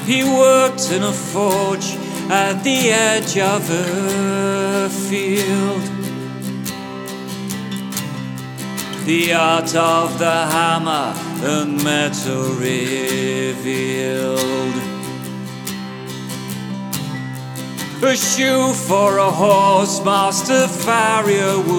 He worked in a forge at the edge of a field. The art of the hammer and metal revealed. A shoe for a horse, Master Farrier